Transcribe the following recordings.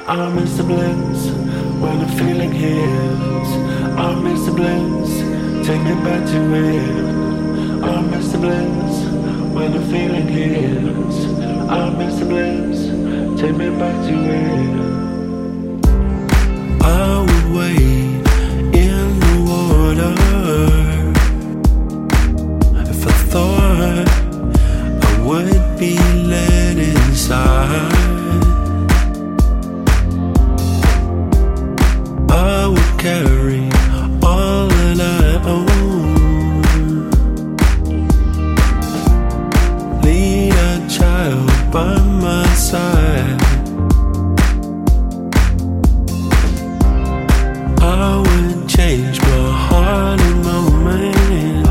I miss the bliss when the feeling hits. I miss the bliss, take me back to it. I miss the bliss when the feeling hits. I miss the bliss, take me back to it. I would wait in the water if I thought I would be let inside. I would carry all that I own, lead a child by my side. I would change my heart in moments,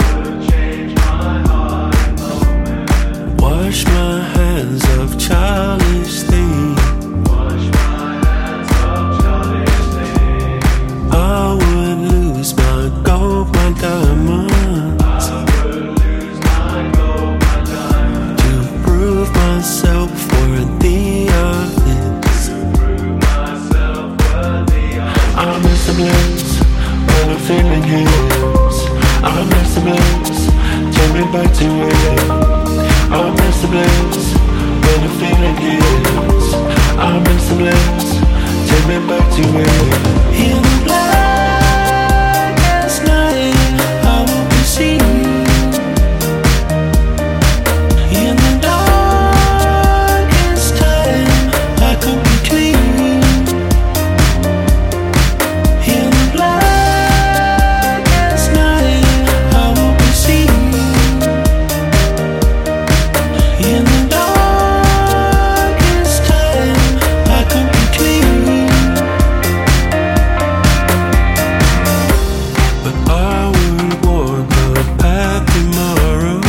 wash my hands of childish things. I would lose my gold, my diamonds, to prove myself worthy of this. I miss the bliss when the feeling hits. I miss the bliss, take me back to it. I miss the bliss when the feeling hits. I miss the bliss, take me back to it. In the blackest night, I will be seen. In the darkest time, I could be clean. In the blackest night, I will be seen. In the darkest time, I could be clean. But I would walk the path tomorrow,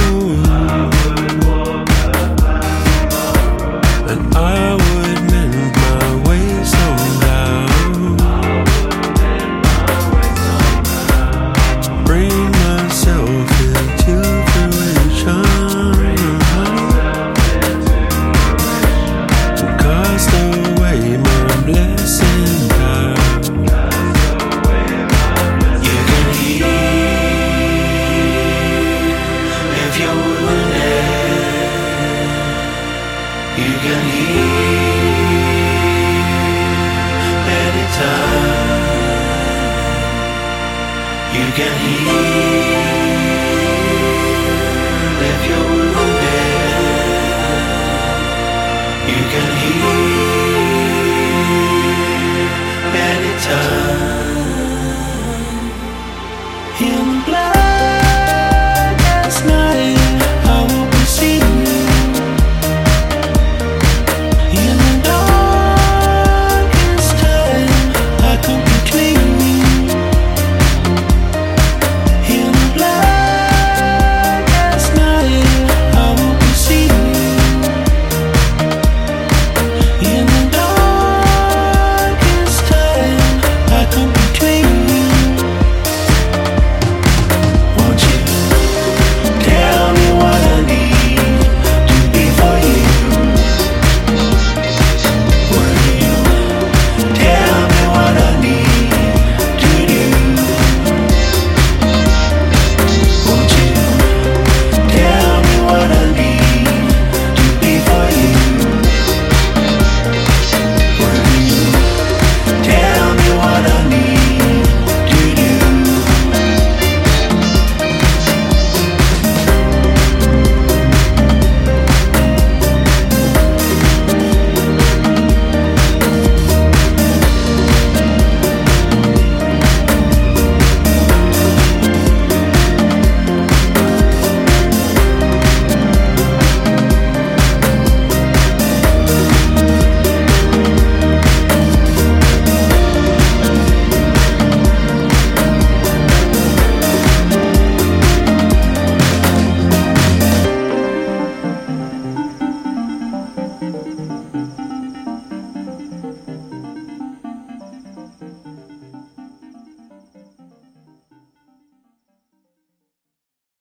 and I would mend my ways somehow, bring myself into fruition, cast away my blessing down. You can heal if you're wounded. You can heal anytime. You can heal